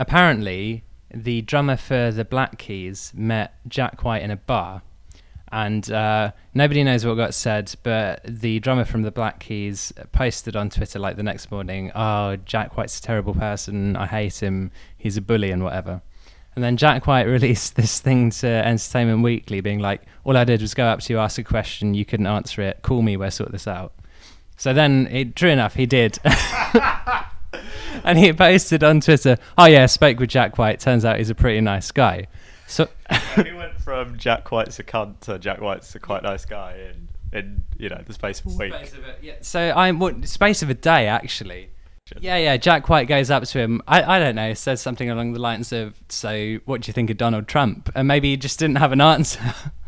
apparently the drummer for the Black Keys met Jack White in a bar, and nobody knows what got said, but the drummer from the Black Keys posted on Twitter like the next morning, "Oh, Jack White's a terrible person, I hate him, he's a bully," and whatever. And then Jack White released this thing to Entertainment Weekly being like, "All I did was go up to you, ask a question, you couldn't answer it, call me, we'll sort this out." So then, true enough, he did. And he posted on Twitter, "Oh yeah, spoke with Jack White, turns out he's a pretty nice guy." So he went from Jack White's a cunt to Jack White's a quite nice guy in the space of a week. Space of a day, actually. Yeah, Jack White goes up to him, I don't know, says something along the lines of, "So what do you think of Donald Trump?" And maybe he just didn't have an answer.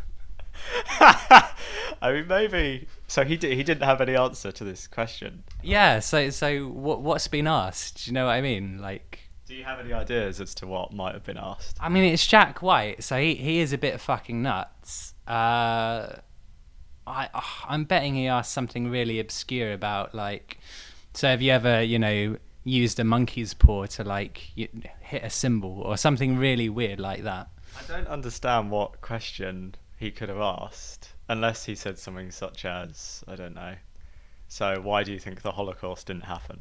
I mean, maybe. So he didn't have any answer to this question. Yeah. So what's been asked? Do you know what I mean? Like, do you have any ideas as to what might have been asked? I mean, it's Jack White, so he is a bit fucking nuts. I'm betting he asked something really obscure about, like, so have you ever, used a monkey's paw to like hit a cymbal or something really weird like that? I don't understand what question he could have asked. Unless he said something such as, I don't know, so why do you think the Holocaust didn't happen?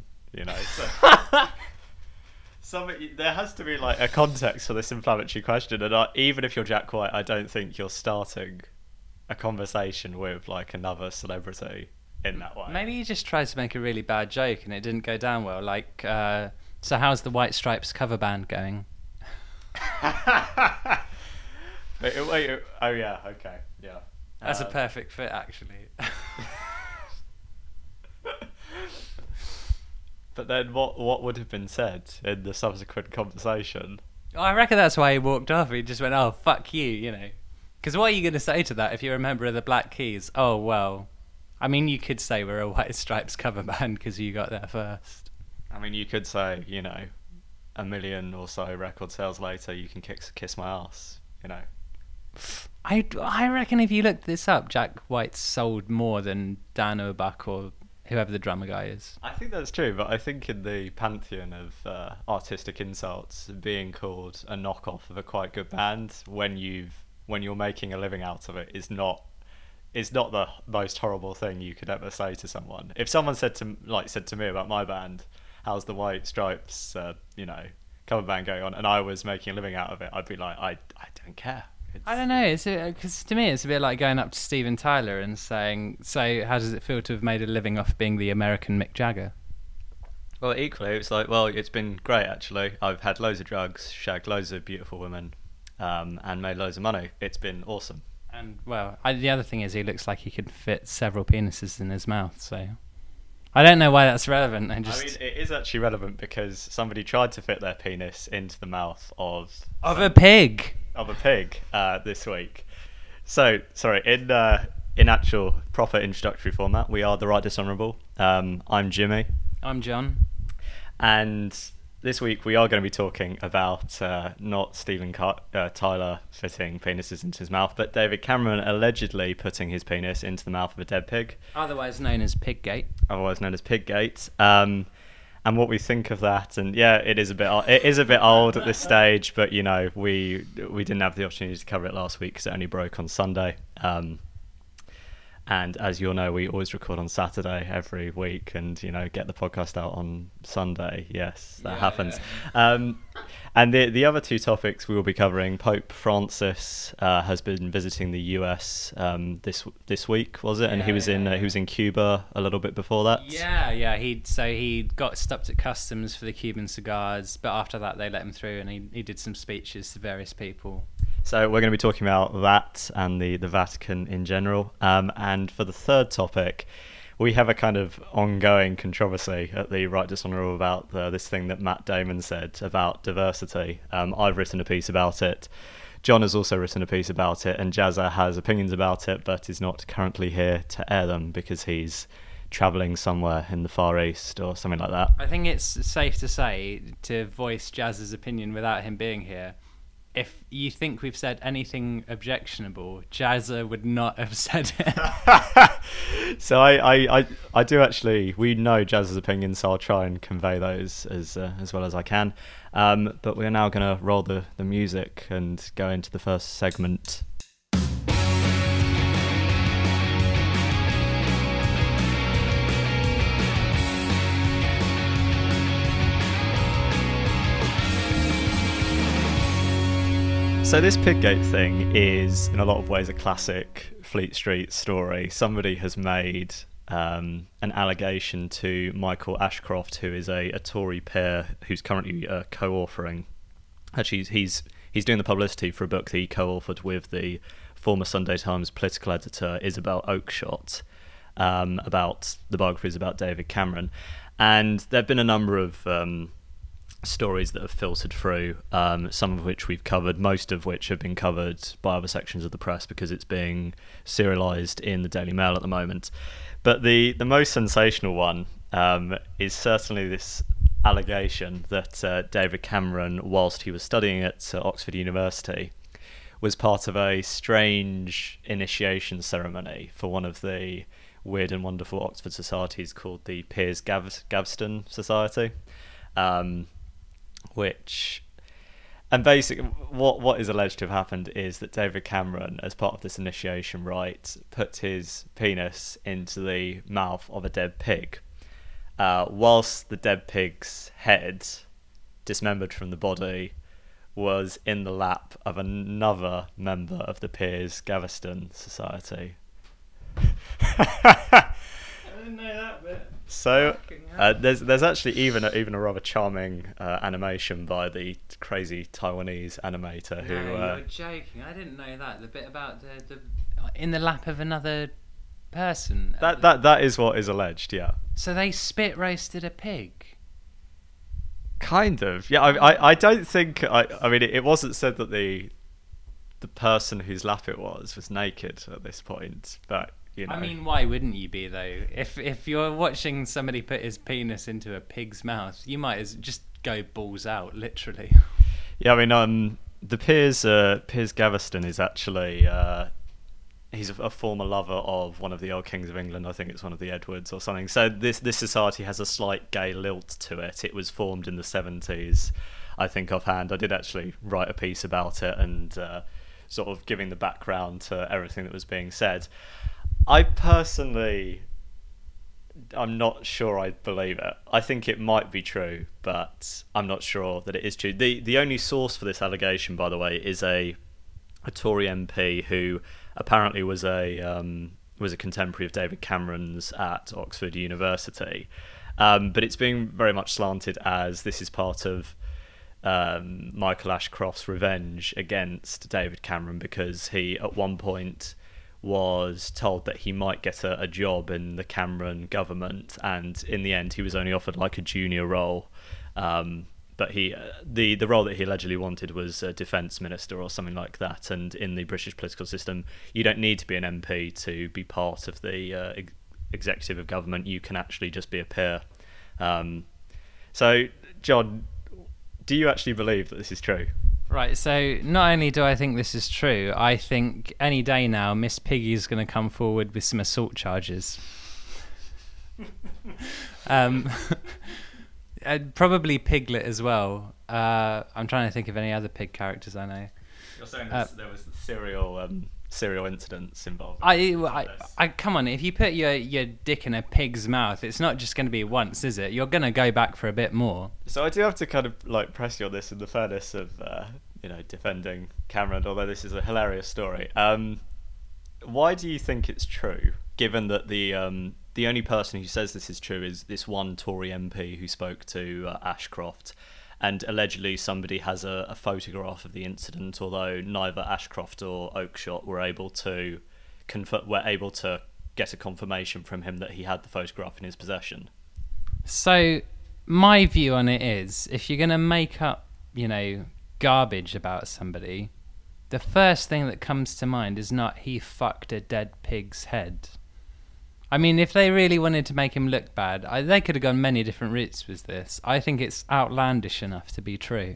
There has to be like a context for this inflammatory question, and even if you're Jack White, I don't think you're starting a conversation with like another celebrity in that way. Maybe he just tried to make a really bad joke and it didn't go down well. Like, so how's the White Stripes cover band going? wait, oh yeah, okay, yeah. That's a perfect fit, actually. But then what would have been said in the subsequent conversation? I reckon that's why he walked off. He just went, "Oh, fuck you," Because what are you going to say to that if you're a member of the Black Keys? Oh, well, I mean, you could say we're a White Stripes cover band because you got there first. I mean, you could say, 1 million or so record sales later, you can kiss my ass, I reckon if you look this up, Jack White's sold more than Dan Auerbach or whoever the drummer guy is. I think that's true, but I think in the pantheon of artistic insults, being called a knockoff of a quite good band when you're making a living out of it is not the most horrible thing you could ever say to someone. If someone said to me about my band, "How's the White Stripes, cover band going on?" and I was making a living out of it, I'd be like, I don't care. I don't know, because to me it's a bit like going up to Steven Tyler and saying, "So how does it feel to have made a living off being the American Mick Jagger?" Well, equally, it's like, well, it's been great, actually. I've had loads of drugs, shagged loads of beautiful women, and made loads of money. It's been awesome. And, well, the other thing is he looks like he could fit several penises in his mouth, so I don't know why that's relevant. I mean, it is actually relevant because somebody tried to fit their penis into the mouth of a pig. This week. So, sorry, in actual proper introductory format, we are the Right Dishonourable. I'm Jimmy. I'm John. And this week we are going to be talking about not Steven Tyler fitting penises into his mouth, but David Cameron allegedly putting his penis into the mouth of a dead pig. Otherwise known as Piggate. And what we think of that, and yeah, it is a bit old at this stage, but we didn't have the opportunity to cover it last week because it only broke on Sunday. And as you all know, we always record on Saturday every week, and get the podcast out on Sunday. Yes, that happens. Yeah. And the other two topics we will be covering: Pope Francis has been visiting the US this week, was it? And he was in Cuba a little bit before that. Yeah. He got stopped at customs for the Cuban cigars, but after that they let him through, and he did some speeches to various people. So we're going to be talking about that and the Vatican in general. And for the third topic, we have a kind of ongoing controversy at the Right Dishonourable about this thing that Matt Damon said about diversity. I've written a piece about it. John has also written a piece about it, and Jazza has opinions about it, but is not currently here to air them because he's travelling somewhere in the Far East or something like that. I think it's safe to say, to voice Jazz's opinion without him being here, if you think we've said anything objectionable, Jazza would not have said it. So I do actually. We know Jazz's opinion, so I'll try and convey those as well as I can. But we're now going to roll the music and go into the first segment. So this Piggate thing is, in a lot of ways, a classic Fleet Street story. Somebody has made an allegation to Michael Ashcroft, who is a Tory peer who's currently co-authoring. Actually, he's doing the publicity for a book that he co-authored with the former Sunday Times political editor Isabel Oakeshott, about the biographies about David Cameron. And there have been a number of stories that have filtered through, some of which we've covered, most of which have been covered by other sections of the press because it's being serialised in the Daily Mail at the moment. But the most sensational one is certainly this allegation that David Cameron, whilst he was studying at Oxford University, was part of a strange initiation ceremony for one of the weird and wonderful Oxford societies called the Piers Gaveston Society. And basically what is alleged to have happened is that David Cameron, as part of this initiation rite, put his penis into the mouth of a dead pig, whilst the dead pig's head, dismembered from the body, was in the lap of another member of the Piers Gaveston Society. I didn't know that bit. So there's actually even a rather charming animation by the crazy Taiwanese animator who. No, you're joking. I didn't know that. The bit about the in the lap of another person. That is what is alleged. Yeah. So they spit roasted a pig. Kind of. Yeah. I don't think. I mean, it wasn't said that the person whose lap it was naked at this point, but. You know. I mean, why wouldn't you be though? If you're watching somebody put his penis into a pig's mouth, you might as just go balls out, literally. Yeah, I mean, the Piers Gaveston is actually he's a former lover of one of the old kings of England. I think it's one of the Edwards or something. So this society has a slight gay lilt to it. It was formed in the 70s, I think offhand. I did actually write a piece about it and sort of giving the background to everything that was being said. I personally, I'm not sure I believe it. I think it might be true, but I'm not sure that it is true. The only source for this allegation, by the way, is a Tory MP who apparently was a contemporary of David Cameron's at Oxford University. But it's being very much slanted as this is part of Michael Ashcroft's revenge against David Cameron because he, at one point, was told that he might get a job in the Cameron government, and in the end he was only offered like a junior role, but the role that he allegedly wanted was a defence minister or something like that, and in the British political system you don't need to be an MP to be part of the executive of government. You can actually just be a peer. So John, do you actually believe that this is true? Right, so not only do I think this is true, I think any day now Miss Piggy's going to come forward with some assault charges. Probably Piglet as well. I'm trying to think of any other pig characters I know. You're saying there was serial incidents involved. I come on, if you put your dick in a pig's mouth, it's not just going to be once, is it? You're going to go back for a bit more. So I do have to kind of like press you on this in the fairness of defending Cameron, although this is a hilarious story. Why do you think it's true, given that the only person who says this is true is this one Tory MP who spoke to Ashcroft, and allegedly somebody has a photograph of the incident, although neither Ashcroft or Oakeshott were able to get a confirmation from him that he had the photograph in his possession? So my view on it is, if you're going to make up, garbage about somebody, the first thing that comes to mind is not he fucked a dead pig's head. I mean, if they really wanted to make him look bad, they could have gone many different routes with this. I think it's outlandish enough to be true.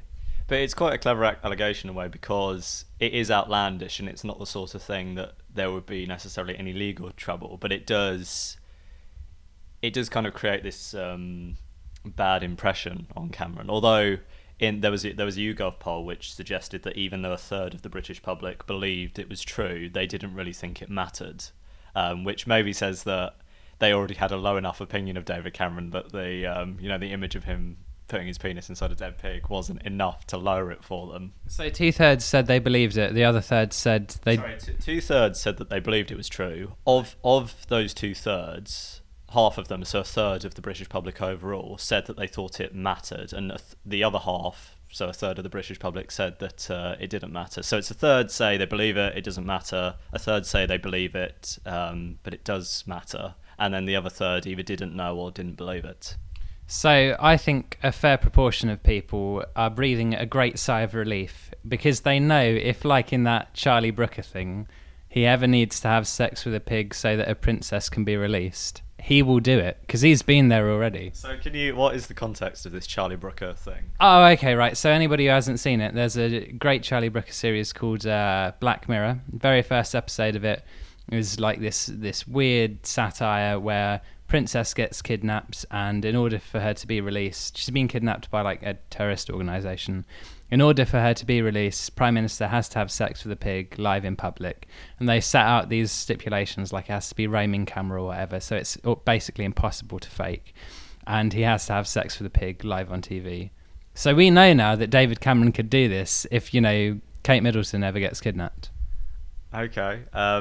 But it's quite a clever allegation in a way because it is outlandish and it's not the sort of thing that there would be necessarily any legal trouble. But it does kind of create this bad impression on Cameron. Although there was a YouGov poll which suggested that even though a third of the British public believed it was true, they didn't really think it mattered, which maybe says that they already had a low enough opinion of David Cameron that the image of him putting his penis inside a dead pig wasn't enough to lower it for them. So 2/3 said they believed it. The other third said they. Sorry, 2/3 said that they believed it was true. Of those 2/3, half of them, so a third of the British public overall, said that they thought it mattered, and the other half, so a third of the British public, said that it didn't matter. So it's a third say they believe it doesn't matter, a third say they believe it, but it does matter, and then the other third either didn't know or didn't believe it. So I think a fair proportion of people are breathing a great sigh of relief because they know if, like in that Charlie Brooker thing, he ever needs to have sex with a pig so that a princess can be released, he will do it because he's been there already. So what is the context of this Charlie Brooker thing? Oh, okay, right. So anybody who hasn't seen it, there's a great Charlie Brooker series called Black Mirror. The very first episode of it is like this weird satire where princess gets kidnapped, and in order for her to be released, she's been kidnapped by like a terrorist organization. In order for her to be released, Prime Minister has to have sex with a pig live in public, and they set out these stipulations like it has to be roaming camera or whatever, so it's basically impossible to fake, and he has to have sex with a pig live on TV. So we know now that David Cameron could do this if Kate Middleton ever gets kidnapped. Okay.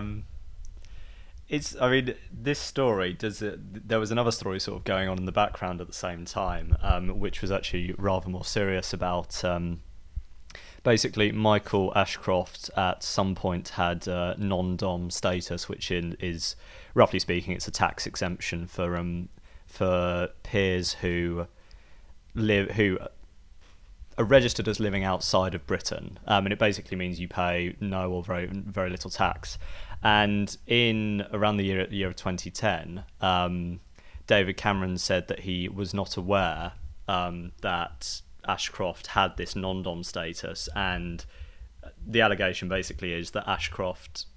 This story there was another story sort of going on in the background at the same time, which was actually rather more serious about basically Michael Ashcroft at some point had non-dom status, which is roughly speaking it's a tax exemption for peers who are registered as living outside of Britain, and it basically means you pay no or very very little tax. And in around the year of 2010, David Cameron said that he was not aware that Ashcroft had this non-dom status, and the allegation basically is that Ashcroft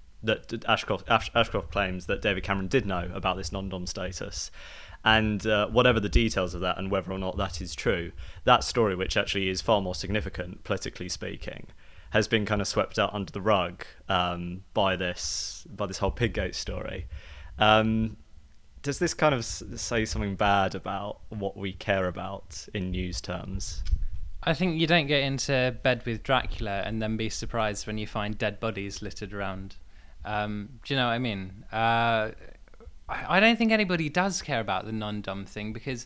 claims that David Cameron did know about this non-dom status. And whatever the details of that and whether or not that is true, that story, which actually is far more significant politically speaking, has been kind of swept out under the rug by this whole Piggate story. Does this kind of say something bad about what we care about in news terms? I think you don't get into bed with Dracula and then be surprised when you find dead bodies littered around. Do you know what I mean? I don't think anybody does care about the non-dom thing because,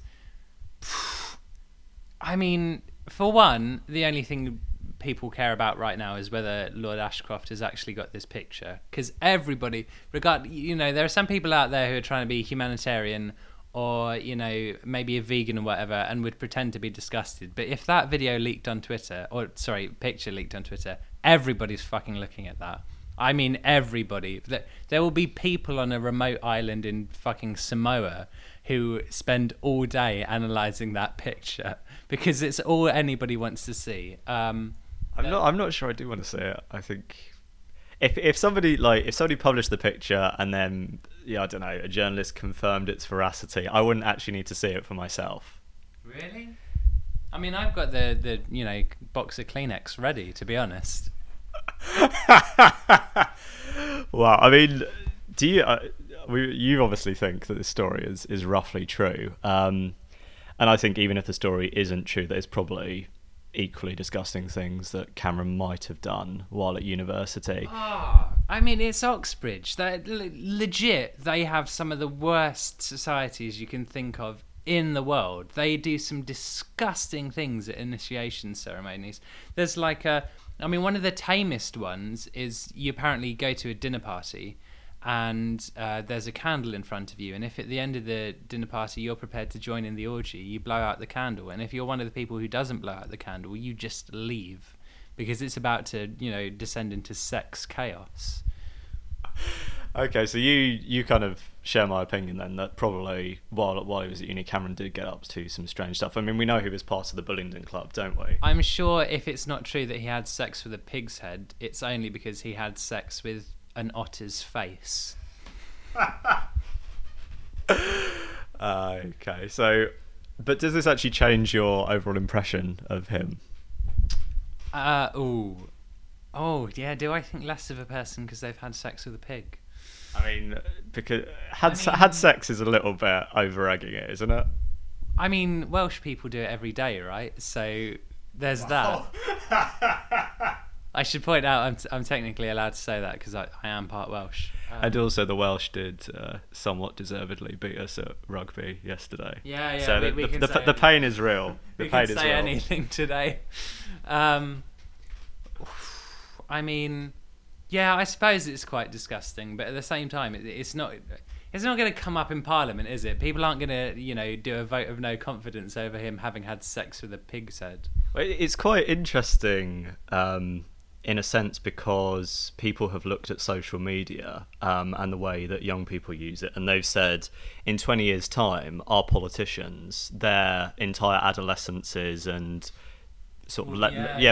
I mean, for one, the only thing people care about right now is whether Lord Ashcroft has actually got this picture, because everybody, there are some people out there who are trying to be humanitarian or maybe a vegan or whatever and would pretend to be disgusted, but if that picture leaked on Twitter, everybody's fucking looking at that. I mean, everybody. There will be people on a remote island in fucking Samoa who spend all day analysing that picture because it's all anybody wants to see. I'm not sure I do want to see it. I think if somebody published the picture and then I don't know, a journalist confirmed its veracity, I wouldn't actually need to see it for myself. Really? I mean, I've got the box of Kleenex ready, to be honest. Well, I mean, do you obviously think that this story is roughly true, and I think even if the story isn't true, there's probably equally disgusting things that Cameron might have done while at university. I mean, it's Oxbridge. Legit, they have some of the worst societies you can think of in the world. They do some disgusting things at initiation ceremonies. There's one of the tamest ones is you apparently go to a dinner party and there's a candle in front of you, and if at the end of the dinner party you're prepared to join in the orgy, you blow out the candle, and if you're one of the people who doesn't blow out the candle, you just leave because it's about to descend into sex chaos. Okay, so you kind of share my opinion then that probably while he was at uni, Cameron did get up to some strange stuff. I mean, we know he was part of the Bullingdon Club, don't we? I'm sure if it's not true that he had sex with a pig's head, it's only because he had sex with an otter's face. Okay, so, but does this actually change your overall impression of him? Oh, yeah. Do I think less of a person because they've had sex with a pig? I mean, because had sex is a little bit over egging it, isn't it? I mean, Welsh people do it every day, right? So there's that. I should point out I'm technically allowed to say that because I am part Welsh. And also the Welsh did somewhat deservedly beat us at rugby yesterday. Yeah. So the pain is real. We can say anything today. I mean, yeah, I suppose it's quite disgusting, but at the same time, it's not going to come up in Parliament, is it? People aren't going to, do a vote of no confidence over him having had sex with a pig's head. It's quite interesting, in a sense, because people have looked at social media and the way that young people use it, and they've said, in 20 years' time, our politicians, their entire adolescences and sort of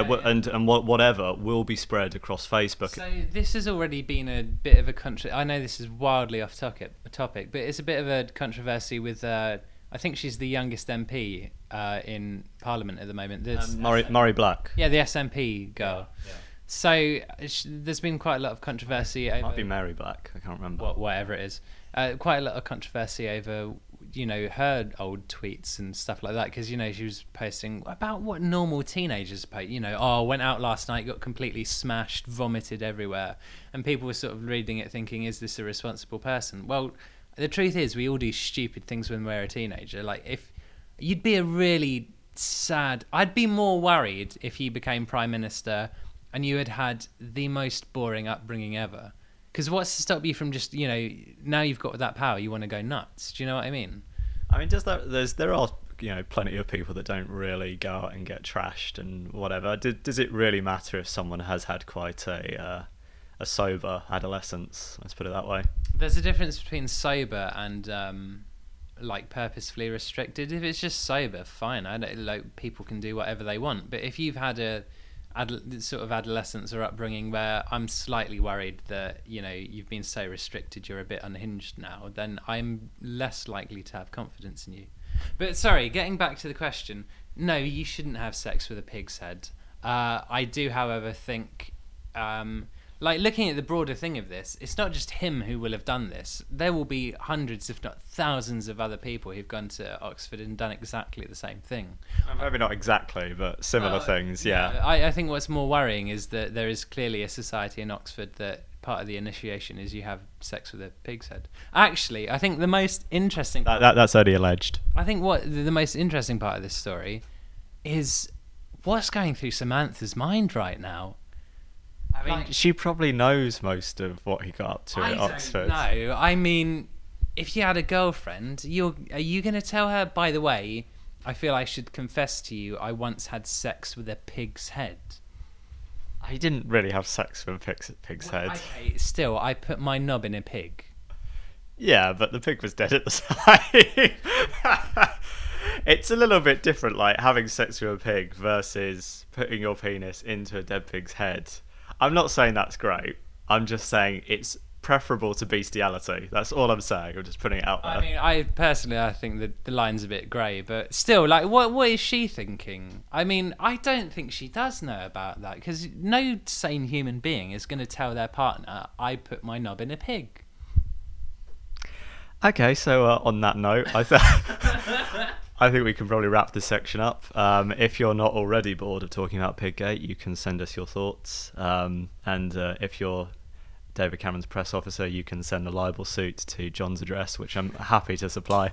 whatever will be spread across Facebook. So this has already been a bit of a I know this is wildly off topic, but it's a bit of a controversy with I think she's the youngest MP in Parliament at the moment. Murray Black. Yeah, the SNP girl. Yeah. So there's been quite a lot of controversy over. Might be Mary Black. I can't remember. Whatever it is, quite a lot of controversy over her old tweets and stuff like that because she was posting about what normal teenagers post. Went out last night, got completely smashed, vomited everywhere, and people were sort of reading it thinking, is this a responsible person? Well, the truth is we all do stupid things when we're a teenager. Like, if you'd be a really sad, I'd be more worried if you became Prime Minister and you had the most boring upbringing ever. Because what's to stop you from just, now you've got that power, you want to go nuts. Do you know what I mean? I mean, there are, plenty of people that don't really go out and get trashed and whatever. Does it really matter if someone has had quite a sober adolescence? Let's put it that way. There's a difference between sober and, purposefully restricted. If it's just sober, fine. I don't, people can do whatever they want. But if you've had a sort of adolescence or upbringing where I'm slightly worried that you've been so restricted you're a bit unhinged now, then I'm less likely to have confidence in you. But sorry, getting back to the question, no, you shouldn't have sex with a pig's head. I do, however, think looking at the broader thing of this, it's not just him who will have done this. There will be hundreds, if not thousands, of other people who've gone to Oxford and done exactly the same thing. Maybe not exactly, but similar things, yeah. I think what's more worrying is that there is clearly a society in Oxford that part of the initiation is you have sex with a pig's head. Actually, I think the most interesting... That's only alleged. I think what the most interesting part of this story is what's going through Samantha's mind right now. I mean, she probably knows most of what he got up to at Oxford. No, I mean, if you had a girlfriend, are you going to tell her, by the way, I feel I should confess to you, I once had sex with a pig's head? He didn't really have sex with a pig's head. Okay, still, I put my knob in a pig. Yeah, but the pig was dead at the time. It's a little bit different, like having sex with a pig versus putting your penis into a dead pig's head. I'm not saying that's great. I'm just saying it's preferable to bestiality. That's all I'm saying. I'm just putting it out there. I mean, I think that the line's a bit grey, but still, what is she thinking? I mean, I don't think she does know about that, because no sane human being is going to tell their partner, I put my knob in a pig. Okay, so on that note, I think we can probably wrap this section up. If you're not already bored of talking about Piggate, you can send us your thoughts. And if you're David Cameron's press officer, you can send a libel suit to John's address, which I'm happy to supply.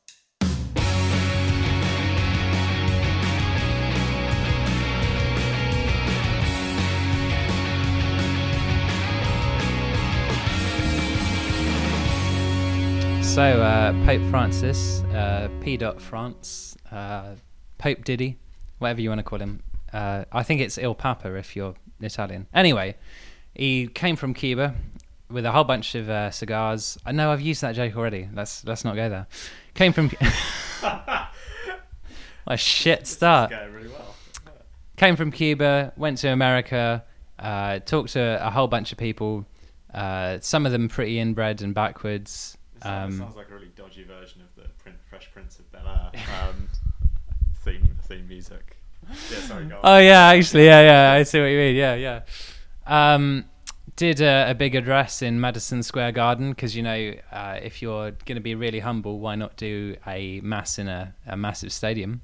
So, Pope Francis, P. France, Pope Diddy, whatever you want to call him. I think it's Il Papa if you're Italian. Anyway, he came from Cuba. with a whole bunch of cigars. I know I've used that joke already. Let's not go there. Came from a shit start. It's going really well. Came from Cuba, went to America, talked to a whole bunch of people. Some of them pretty inbred and backwards. It sounds like a really dodgy version of the Fresh Prince of Bel-Air theme music. Yeah, sorry, go on. Oh yeah, actually, yeah, I see what you mean. Yeah. Did a big address in Madison Square Garden because if you're going to be really humble, why not do a mass in a massive stadium?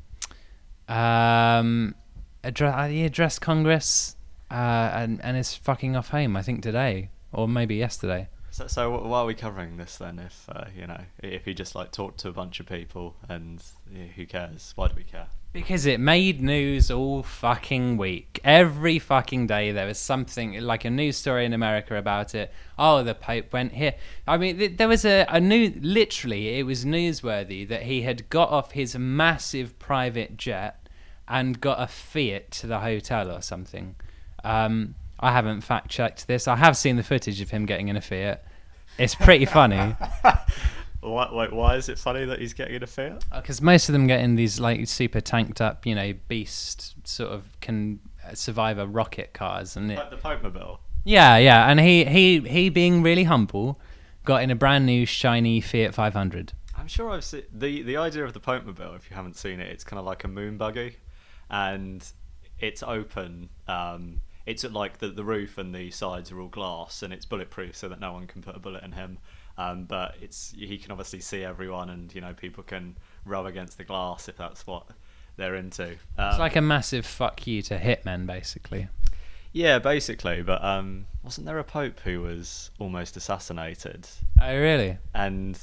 Addressed Congress and is fucking off home. I think today or maybe yesterday. So why are we covering this then? If he just like talked to a bunch of people and who cares? Why do we care? Because it made news all fucking week. Every fucking day there was something like a news story in America about it. Oh, the Pope went here. I mean, there was a new. Literally, it was newsworthy that he had got off his massive private jet and got a Fiat to the hotel or something. I haven't fact checked this. I have seen the footage of him getting in a Fiat. It's pretty funny. Why is it funny that he's getting in a Fiat? Because most of them get in these like super tanked up, beast sort of can survive a rocket cars and like the Popemobile. Yeah, and he being really humble, got in a brand new shiny Fiat 500. I'm sure I've seen the idea of the Popemobile. If you haven't seen it, it's kind of like a moon buggy, and it's open. It's like the roof and the sides are all glass, and it's bulletproof so that no one can put a bullet in him. But he can obviously see everyone, and people can rub against the glass if that's what they're into. It's like a massive fuck you to hitmen, basically. Yeah, basically. But wasn't there a pope who was almost assassinated? Oh, really? And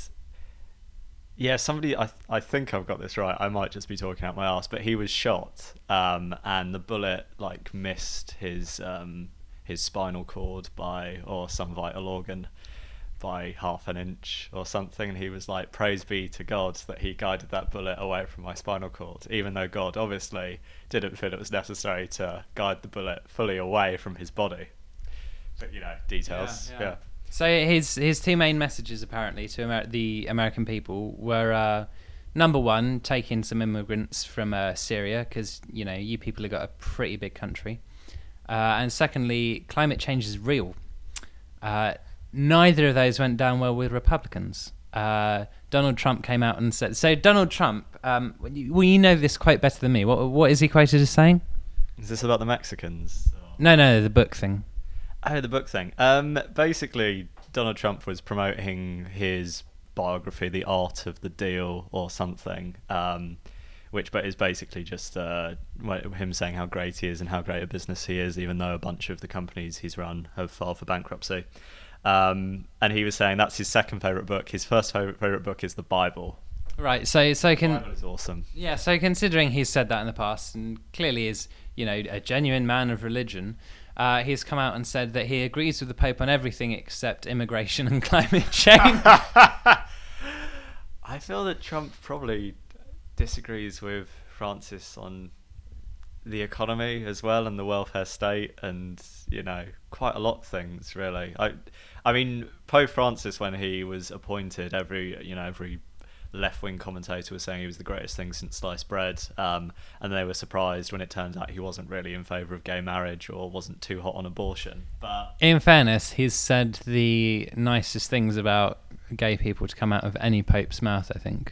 yeah, somebody. I think I've got this right. I might just be talking out my arse, but he was shot, and the bullet like missed his spinal cord or some vital organ by half an inch or something, and he was like, praise be to God that he guided that bullet away from my spinal cord, even though God obviously didn't feel it was necessary to guide the bullet fully away from his body. But details. Yeah. So his two main messages apparently to the American people were number one, taking some immigrants from Syria because you people have got a pretty big country, and secondly, climate change is real. Neither of those went down well with Republicans. Donald Trump came out and said... So Donald Trump, you know this quote better than me. What is he quoted as saying? Is this about the Mexicans? No, the book thing. Oh, the book thing. Basically, Donald Trump was promoting his biography, The Art of the Deal or something, which is basically just him saying how great he is and how great a business he is, even though a bunch of the companies he's run have filed for bankruptcy. And he was saying that's his second favourite book. His first favourite book is the Bible. Right, so the Bible is awesome. Yeah, so considering he's said that in the past and clearly is, a genuine man of religion, he's come out and said that he agrees with the Pope on everything except immigration and climate change. I feel that Trump probably disagrees with Francis on the economy as well and the welfare state and quite a lot of things really. I mean Pope Francis, when he was appointed, every left-wing commentator was saying he was the greatest thing since sliced bread, and they were surprised when it turns out he wasn't really in favour of gay marriage or wasn't too hot on abortion. But in fairness, he's said the nicest things about gay people to come out of any pope's mouth, I think.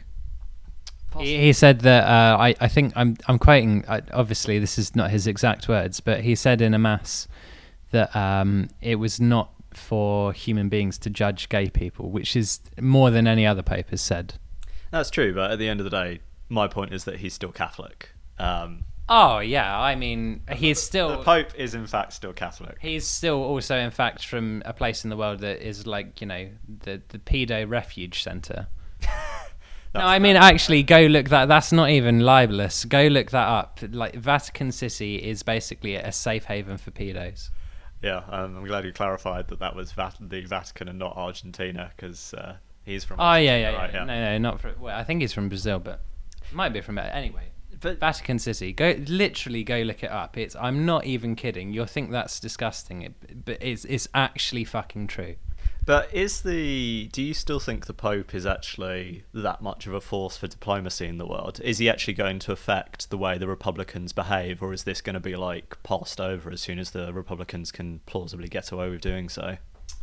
He said that I think I'm quoting. Obviously, this is not his exact words, but he said in a mass that it was not for human beings to judge gay people, which is more than any other pope has said. That's true, but at the end of the day, my point is that he's still Catholic. Oh yeah, I mean he's still. The Pope is in fact still Catholic. He's still also in fact from a place in the world that is like the pedo refuge centre. No, I mean, actually, go look that. That's not even libelous. Go look that up. Like, Vatican City is basically a safe haven for pedos. Yeah, I'm glad you clarified that was the Vatican and not Argentina, because he's from. Oh yeah. Right, yeah. No, not from. Well, I think he's from Brazil, but might be from anyway. But Vatican City, go look it up. I'm not even kidding. You'll think that's disgusting, but it's actually fucking true. But do you still think the Pope is actually that much of a force for diplomacy in the world? Is he actually going to affect the way the Republicans behave, or is this going to be like passed over as soon as the Republicans can plausibly get away with doing so?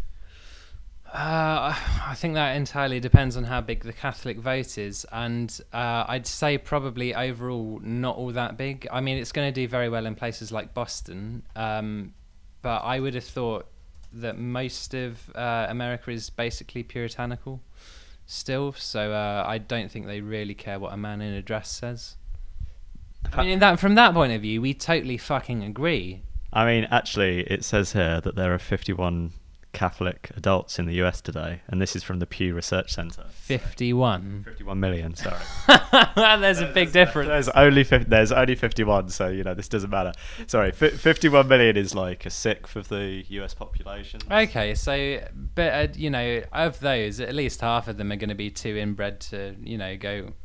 I think that entirely depends on how big the Catholic vote is, and I'd say probably overall not all that big. I mean, it's going to do very well in places like Boston, but I would have thought that most of America is basically puritanical still, so I don't think they really care what a man in a dress says. I mean, from that point of view, we totally fucking agree. I mean, actually, it says here that there are 51 Catholic adults in the US today, and this is from the Pew Research Center. 51. 51 million, sorry. There's a big difference. There's only 51, so this doesn't matter. Sorry, 51 million is like a sixth of the US population. Okay, so but of those, at least half of them are going to be too inbred to go.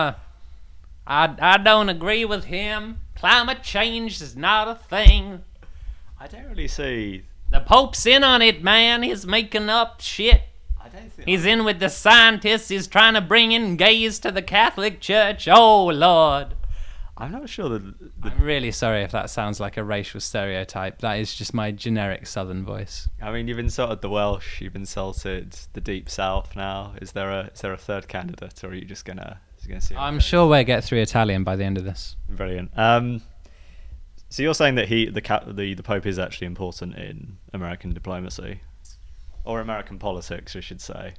I don't agree with him. Climate change is not a thing. I don't really see. The Pope's in on it, man. He's making up shit. He's in with the scientists. He's trying to bring in gays to the Catholic Church. Oh, Lord. I'm not sure that... I'm really sorry if that sounds like a racial stereotype. That is just my generic Southern voice. I mean, you've insulted the Welsh. You've insulted the Deep South now. Is there a third candidate, or are you just going to see... I'm sure we'll get through Italian by the end of this. Brilliant. So you're saying that the Pope is actually important in American diplomacy, or American politics, I should say.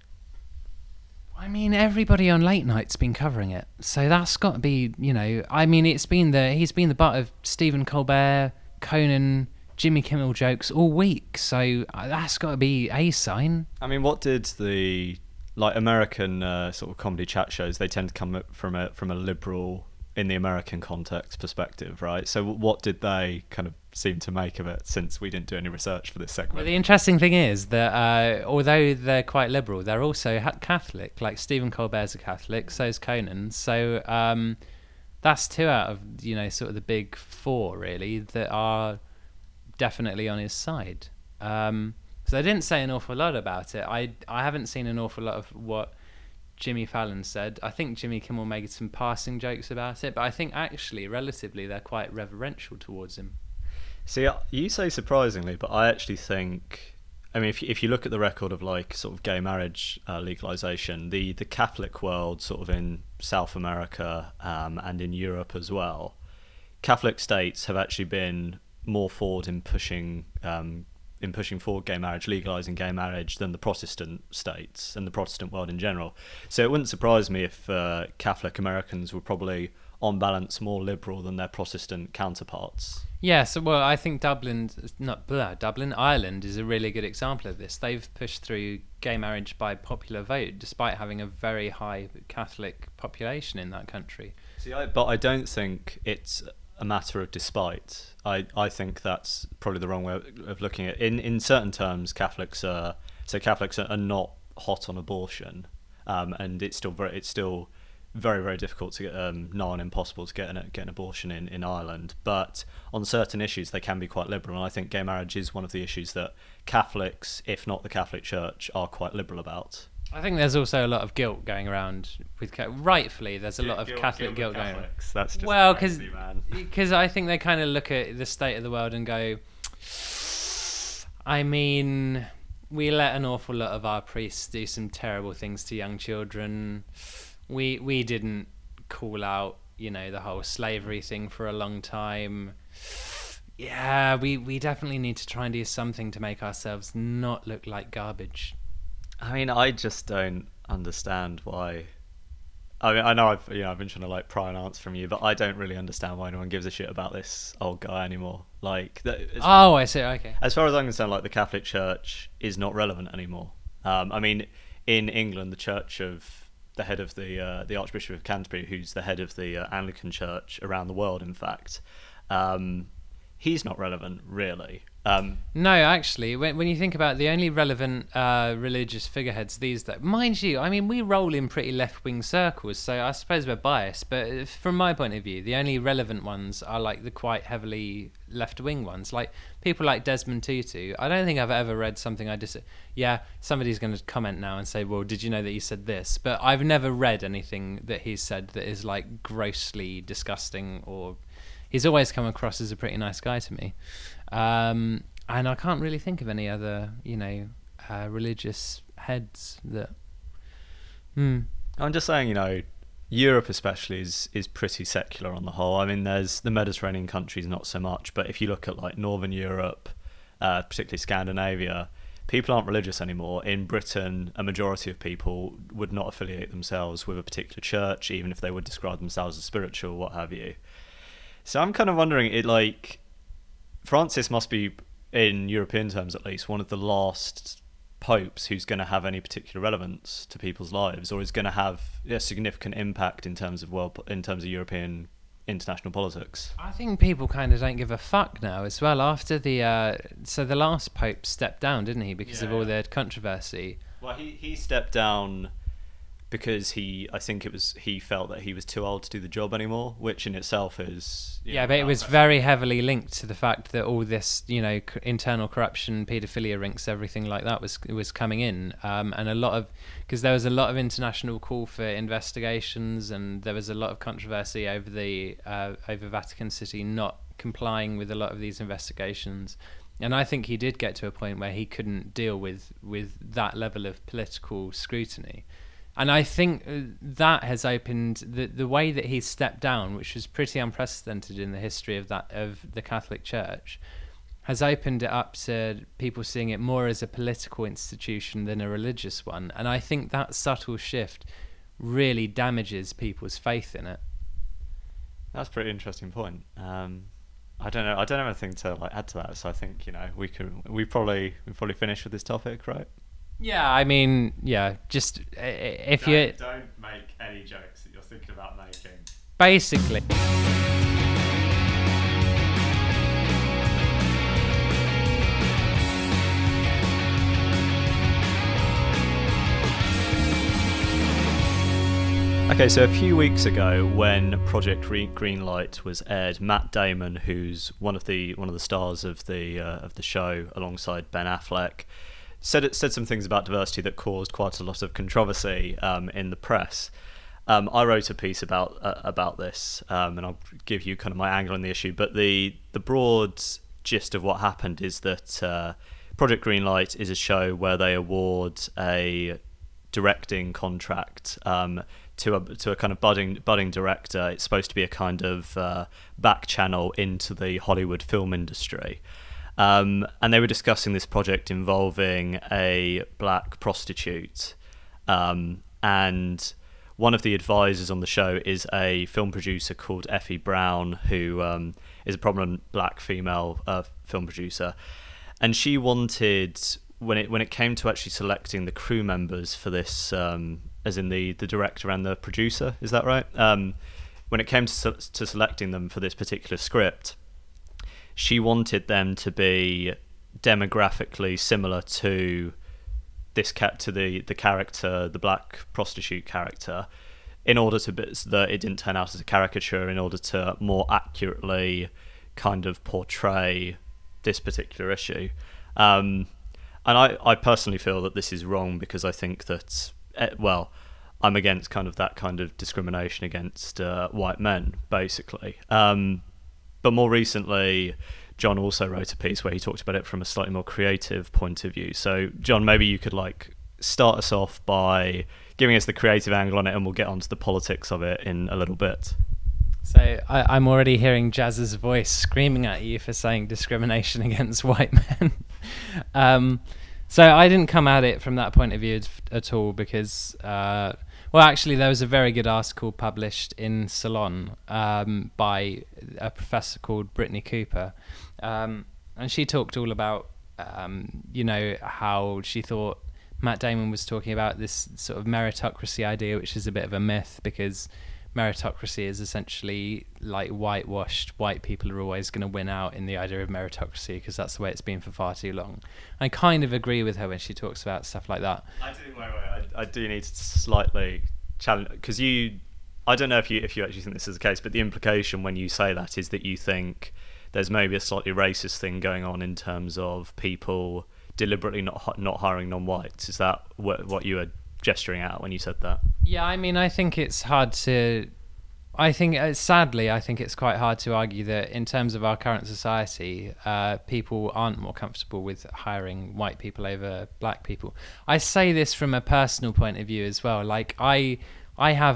I mean, everybody on late night's been covering it, so that's got to be, I mean, he's been the butt of Stephen Colbert, Conan, Jimmy Kimmel jokes all week, so that's got to be a sign. I mean, what did the American sort of comedy chat shows? They tend to come from a liberal, in the American context, perspective, right? So what did they kind of seem to make of it, since we didn't do any research for this segment? Well, the interesting thing is that although they're quite liberal, they're also Catholic. Like Stephen Colbert's a Catholic, so is Conan. So that's two out of sort of the big four really that are definitely on his side. So they didn't say an awful lot about it. I haven't seen an awful lot of what Jimmy Fallon said. I think Jimmy Kimmel made some passing jokes about it, but I think actually relatively they're quite reverential towards him. See, you say surprisingly, but I actually think, I mean, if you look at the record of sort of gay marriage legalization, the Catholic world, sort of in South America and in Europe as well, Catholic states have actually been more forward in pushing forward gay marriage, legalizing gay marriage, than the Protestant states and the Protestant world in general. So it wouldn't surprise me if Catholic Americans were probably, on balance, more liberal than their Protestant counterparts. Yes, well, I think Dublin, Ireland is a really good example of this. They've pushed through gay marriage by popular vote, despite having a very high Catholic population in that country. See, but I don't think it's a matter of despite. I think that's probably the wrong way of looking at it. In certain terms, Catholics are not hot on abortion, and it's still very, very difficult to get, nigh on impossible to get an abortion in Ireland. But on certain issues, they can be quite liberal, and I think gay marriage is one of the issues that Catholics, if not the Catholic Church, are quite liberal about. I think there's also a lot of guilt going around with rightfully. There's a lot of Catholic guilt going around. That's just because I think they kind of look at the state of the world and go, I mean, we let an awful lot of our priests do some terrible things to young children. We didn't call out, the whole slavery thing for a long time. Yeah, we definitely need to try and do something to make ourselves not look like garbage. I mean, I just don't understand why. I mean, I know I've been trying to pry an answer from you, but I don't really understand why anyone gives a shit about this old guy anymore. I see. Okay. As far as I'm concerned, the Catholic Church is not relevant anymore. I mean, in England, the Church of the head of the Archbishop of Canterbury, who's the head of the Anglican Church around the world, in fact, he's not relevant, really. No, actually, when you think about the only relevant religious figureheads these days, mind you, I mean, we roll in pretty left-wing circles, so I suppose we're biased, but from my point of view, the only relevant ones are like the quite heavily left-wing ones, like people like Desmond Tutu. I don't think I've ever read something yeah, somebody's going to comment now and say, well, did you know that he said this? But I've never read anything that he's said that is like grossly disgusting, or he's always come across as a pretty nice guy to me. And I can't really think of any other, religious heads that. I'm just saying, Europe especially is pretty secular on the whole. I mean, there's the Mediterranean countries, not so much, but if you look at like Northern Europe, particularly Scandinavia, people aren't religious anymore. In Britain, a majority of people would not affiliate themselves with a particular church, even if they would describe themselves as spiritual, what have you. So I'm kind of wondering, Francis must be, in European terms at least, one of the last popes who's going to have any particular relevance to people's lives, or is going to have a significant impact in terms of European international politics. I think people kind of don't give a fuck now as well. After the last pope stepped down, didn't he, because of all the controversy? Well, he stepped down because he felt that he was too old to do the job anymore, which in itself is... but it was very heavily linked to the fact that all this, internal corruption, paedophilia rings, everything like that was coming in. And a lot of... Because there was a lot of international call for investigations, and there was a lot of controversy over over Vatican City not complying with a lot of these investigations. And I think he did get to a point where he couldn't deal with that level of political scrutiny. And I think that has opened the way that he stepped down, which was pretty unprecedented in the history of the Catholic Church, has opened it up to people seeing it more as a political institution than a religious one. And I think that subtle shift really damages people's faith in it. That's a pretty interesting point. I don't know. I don't have anything to add to that. So I think we probably finish with this topic, right? Yeah, I mean, just if you don't make any jokes that you're thinking about making. Basically. Okay, so a few weeks ago, when Project Greenlight was aired, Matt Damon, who's one of the stars of the show, alongside Ben Affleck, said some things about diversity that caused quite a lot of controversy in the press. I wrote a piece about this, and I'll give you kind of my angle on the issue. But the broad gist of what happened is that Project Greenlight is a show where they award a directing contract to a kind of budding director. It's supposed to be a kind of back channel into the Hollywood film industry. And they were discussing this project involving a black prostitute. And one of the advisors on the show is a film producer called Effie Brown, who is a prominent black female film producer. And she wanted, when it came to actually selecting the crew members for this, as in the director and the producer, is that right? When it came to selecting them for this particular script, she wanted them to be demographically similar to the character, the black prostitute character, in order so that it didn't turn out as a caricature, in order to more accurately kind of portray this particular issue. And I personally feel that this is wrong, because I think that, I'm against kind of that kind of discrimination against white men, basically. But more recently, John also wrote a piece where he talked about it from a slightly more creative point of view. So, John, maybe you could start us off by giving us the creative angle on it, and we'll get onto the politics of it in a little bit. So I'm already hearing Jazz's voice screaming at you for saying discrimination against white men. So I didn't come at it from that point of view at all, because... actually, there was a very good article published in Salon by a professor called Brittany Cooper, and she talked all about, how she thought Matt Damon was talking about this sort of meritocracy idea, which is a bit of a myth, because meritocracy is essentially like whitewashed. White people are always going to win out in the idea of meritocracy because that's the way it's been for far too long. I kind of agree with her when she talks about stuff like that. I do need to slightly challenge, because I don't know if you actually think this is the case, but the implication when you say that is that you think there's maybe a slightly racist thing going on in terms of people deliberately not hiring non-whites. Is that what you were gesturing at when you said that? Yeah, I mean, I think it's hard to... sadly, I think it's quite hard to argue that in terms of our current society, people aren't more comfortable with hiring white people over black people. I say this from a personal point of view as well. Like, I have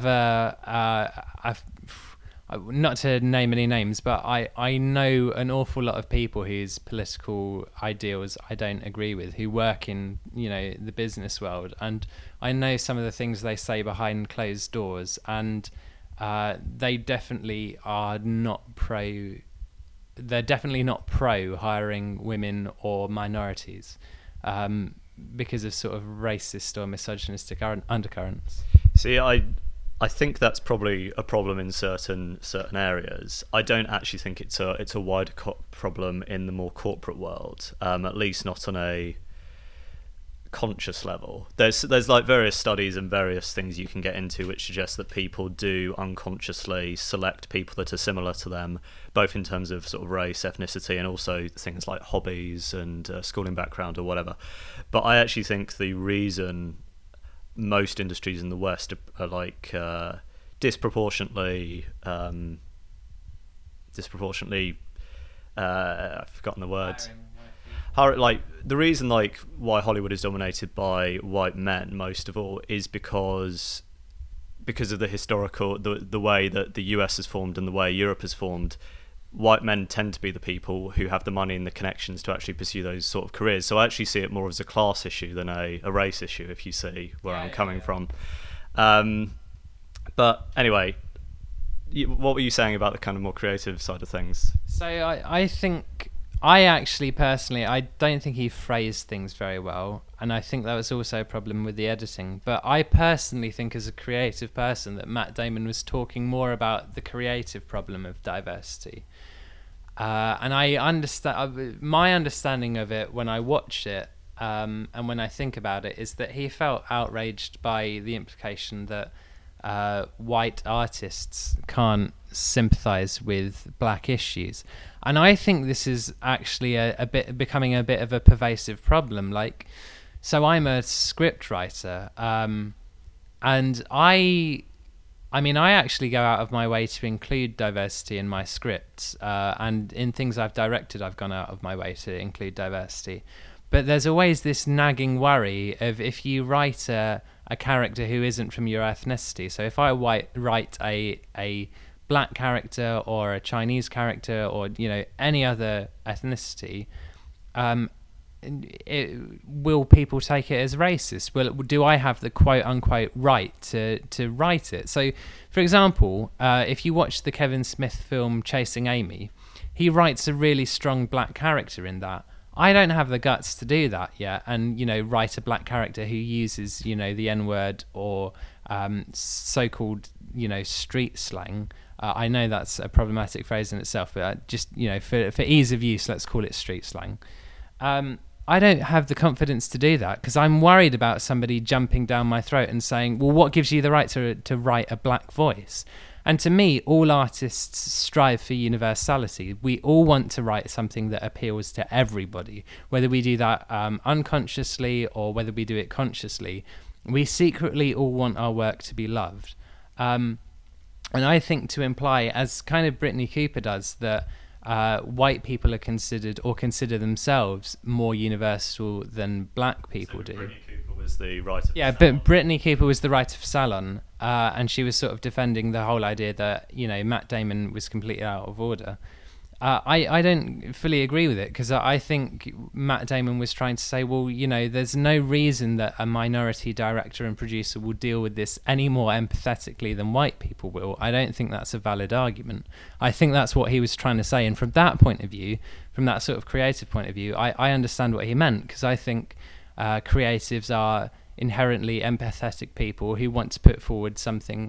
not to name any names, but I know an awful lot of people whose political ideals I don't agree with, who work in, the business world, and I know some of the things they say behind closed doors, and they definitely are not pro. They're definitely not pro hiring women or minorities because of sort of racist or misogynistic undercurrents. See, I think that's probably a problem in certain areas. I don't actually think it's a wider problem in the more corporate world, at least not on a conscious level. There's like various studies and various things you can get into which suggest that people do unconsciously select people that are similar to them, both in terms of sort of race, ethnicity, and also things like hobbies and schooling background or whatever. But I actually think the reason most industries in the West are like disproportionately I've forgotten the word. Like the reason like why Hollywood is dominated by white men most of all is because of the historical the way that the US has formed and the way Europe has formed. White men tend to be the people who have the money and the connections to actually pursue those sort of careers. So I actually see it more as a class issue than a race issue, if you see where I'm coming from. But anyway, what were you saying about the kind of more creative side of things? So I think, I actually personally, I don't think he phrased things very well, and I think that was also a problem with the editing. But I personally think as a creative person that Matt Damon was talking more about the creative problem of diversity. And I understand, my understanding of it when I watch it and when I think about it is that he felt outraged by the implication that white artists can't sympathize with black issues. And I think this is actually becoming a bit of a pervasive problem. Like, so I'm a script writer, and I actually go out of my way to include diversity in my scripts, and in things I've directed, I've gone out of my way to include diversity. But there's always this nagging worry of if you write a character who isn't from your ethnicity. So if I write a black character or a Chinese character or any other ethnicity, will people take it as racist? Do I have the quote unquote right to write it? So, for example, if you watch the Kevin Smith film Chasing Amy, he writes a really strong black character in that. I don't have the guts to do that yet, and write a black character who uses the N-word or so-called street slang. I know that's a problematic phrase in itself, but just for ease of use, let's call it street slang. I don't have the confidence to do that because I'm worried about somebody jumping down my throat and saying, well, what gives you the right to write a black voice? And to me, all artists strive for universality. We all want to write something that appeals to everybody, whether we do that unconsciously or whether we do it consciously. We secretly all want our work to be loved. And I think to imply, as kind of Brittany Cooper does, that white people are considered or consider themselves more universal than black people do. Brittany Cooper was the writer. Yeah, but Brittany Cooper was the writer for Salon, and she was sort of defending the whole idea that Matt Damon was completely out of order. I don't fully agree with it because I think Matt Damon was trying to say, well, there's no reason that a minority director and producer will deal with this any more empathetically than white people will. I don't think that's a valid argument. I think that's what he was trying to say. And from that point of view, from that sort of creative point of view, I understand what he meant because I think creatives are inherently empathetic people who want to put forward something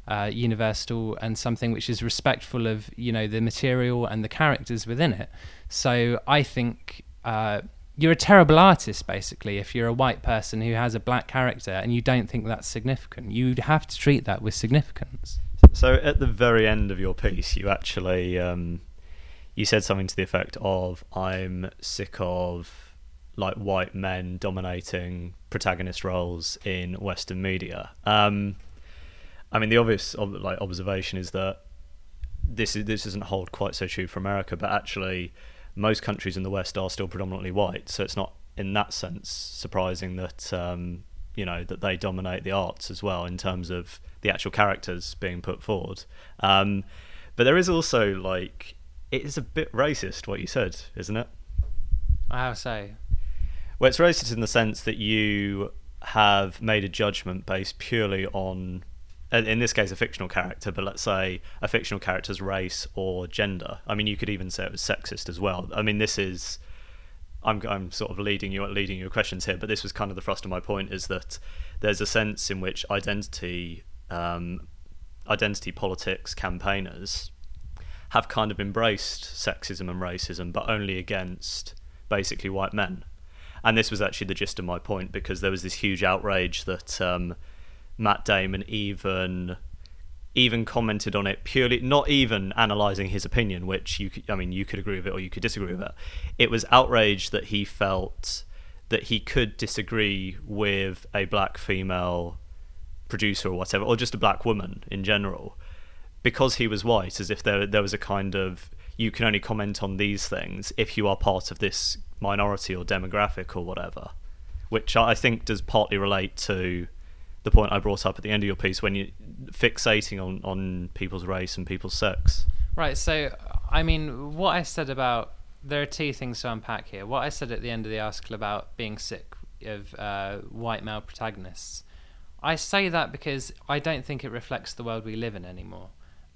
universal and something which is respectful of, the material and the characters within it. So I think you're a terrible artist, basically, if you're a white person who has a black character and you don't think that's significant. You have to treat that with significance. So at the very end of your piece, you actually you said something to the effect of, "I'm sick of like white men dominating protagonist roles in Western media." I mean, the obvious observation is that this doesn't hold quite so true for America, but actually most countries in the West are still predominantly white, so it's not in that sense surprising that that they dominate the arts as well in terms of the actual characters being put forward. But there is also it is a bit racist what you said, isn't it? How so? Well, it's racist in the sense that you have made a judgment based purely on, in this case, a fictional character, but let's say a fictional character's race or gender. I mean, you could even say it was sexist as well. I mean, this is, I'm sort of leading your questions here, but this was kind of the thrust of my point, is that there's a sense in which identity politics campaigners have kind of embraced sexism and racism, but only against basically white men. And this was actually the gist of my point, because there was this huge outrage that Matt Damon even commented on it, purely not even analysing his opinion, which you could agree with it or you could disagree with it. It was outrage that he felt that he could disagree with a black female producer or whatever, or just a black woman in general, because he was white, as if there was a kind of, you can only comment on these things if you are part of this minority or demographic or whatever, which I think does partly relate to the point I brought up at the end of your piece, when you're fixating on people's race and people's sex. Right, so, I mean, what I said about, there are two things to unpack here. What I said at the end of the article about being sick of white male protagonists, I say that because I don't think it reflects the world we live in anymore.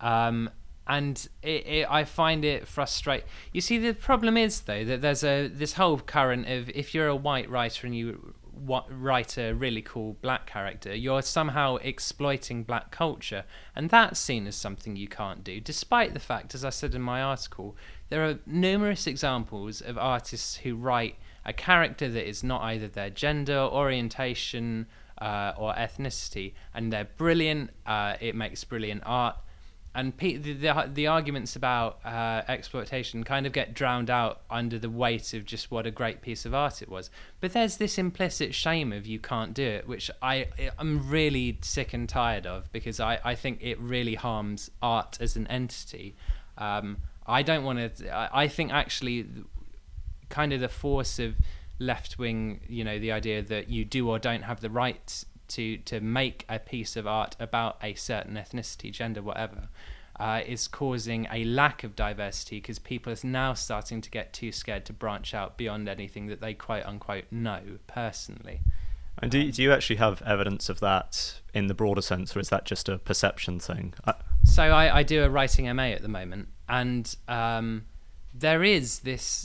And I find it frustrating. You see, the problem is, though, that there's this whole current of, if you're a white writer and you write a really cool black character, you're somehow exploiting black culture, and that's seen as something you can't do, despite the fact, as I said in my article, there are numerous examples of artists who write a character that is not either their gender, orientation, or ethnicity, and they're brilliant. It makes brilliant art. And the arguments about exploitation kind of get drowned out under the weight of just what a great piece of art it was. But there's this implicit shame of you can't do it, which I'm really sick and tired of, because I think it really harms art as an entity. I don't want to... I think actually kind of the force of left-wing, the idea that you do or don't have the right to make a piece of art about a certain ethnicity, gender, whatever, is causing a lack of diversity, because people are now starting to get too scared to branch out beyond anything that they quote unquote know personally. And do you actually have evidence of that in the broader sense, or is that just a perception thing? So I do a writing MA at the moment, and there is this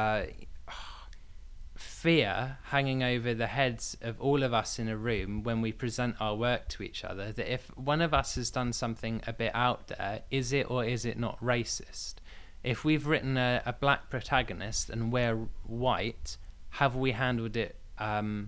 fear hanging over the heads of all of us in a room when we present our work to each other, that if one of us has done something a bit out there, is it or is it not racist? If we've written a black protagonist and we're white, have we handled it? The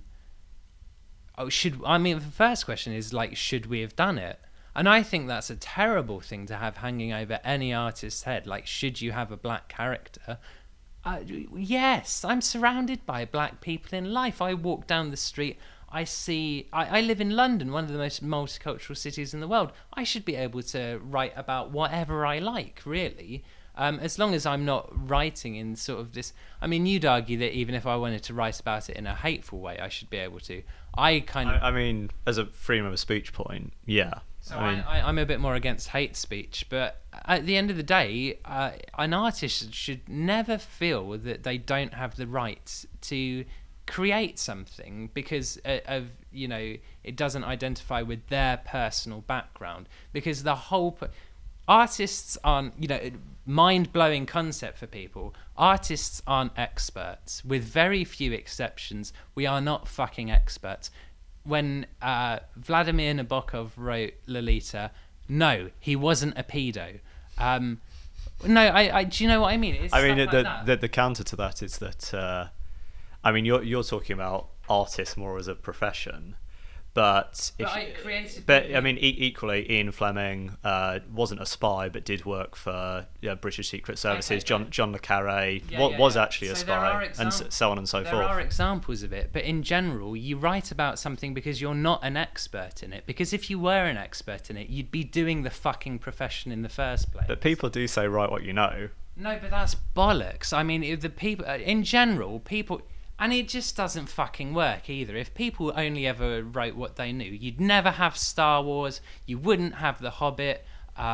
first question is should we have done it? And I think that's a terrible thing to have hanging over any artist's head. Should you have a black character? Yes, I'm surrounded by black people in life. I walk down the street, I live in London, one of the most multicultural cities in the world. I should be able to write about whatever I like, really. As long as I'm not writing in sort of this... I mean, you'd argue that even if I wanted to write about it in a hateful way, I should be able to. I mean, as a freedom of speech point, yeah. So I'm a bit more against hate speech, but at the end of the day, an artist should never feel that they don't have the right to create something because it doesn't identify with their personal background. Because the whole... Artists aren't, mind-blowing concept for people. Artists aren't experts. With very few exceptions, we are not fucking experts. When Vladimir Nabokov wrote Lolita, No, he wasn't a pedo. No, I do you know what I mean? It's I mean, stuff like that. the counter to that is that I mean, you're talking about artists more as a profession, but I mean, equally, Ian Fleming wasn't a spy, but did work for British Secret Services. Okay. John le Carré Yeah, was yeah. actually a So there spy, are and so on and so There forth. are examples of it, but in general, you write about something because you're not an expert in it. Because if you were an expert in it, you'd be doing the fucking profession in the first place. But people do say, write what you know. No, but that's bollocks. I mean, if the people in general, people, and it just doesn't fucking work either. If people only ever wrote what they knew, you'd never have Star Wars. You wouldn't have The Hobbit.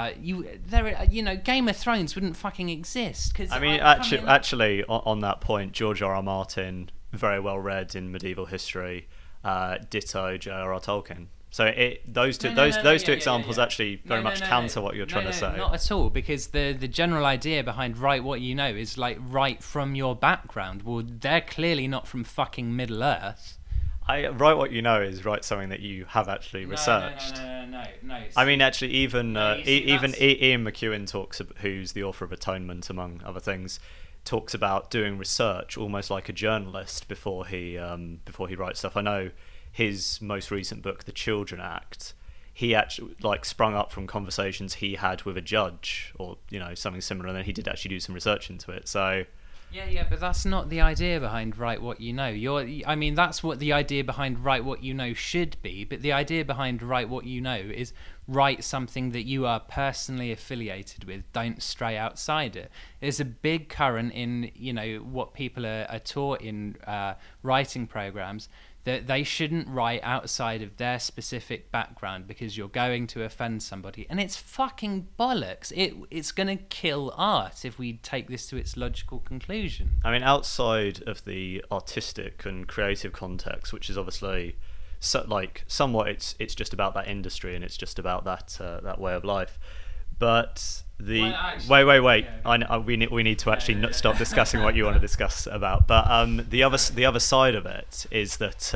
Game of Thrones wouldn't fucking exist. Cause I mean, actually, on that point, George R. R. Martin, very well read in medieval history. Ditto J.R.R. Tolkien. So those two examples actually very much counter what you're trying to say. Not at all, because the general idea behind write what you know is like write from your background. Well, they're clearly not from fucking Middle Earth. Write what you know is write something that you have actually researched. No. I mean, actually, even Ian McEwan who's the author of Atonement, among other things, talks about doing research almost like a journalist before he writes stuff. I know his most recent book, The Children Act, he actually sprung up from conversations he had with a judge or something similar, and then he did actually do some research into it. So yeah, but that's not the idea behind write what you know. I mean, that's what the idea behind write what you know should be, but the idea behind write what you know is write something that you are personally affiliated with. Don't stray outside it. There's a big current in what people are taught in writing programs, that they shouldn't write outside of their specific background because you're going to offend somebody. And it's fucking bollocks. It's going to kill art if we take this to its logical conclusion. I mean, outside of the artistic and creative context, which is obviously somewhat it's just about that industry and it's just about that way of life. But wait. Yeah. We need to actually stop discussing what you want to discuss about. But the other side of it is that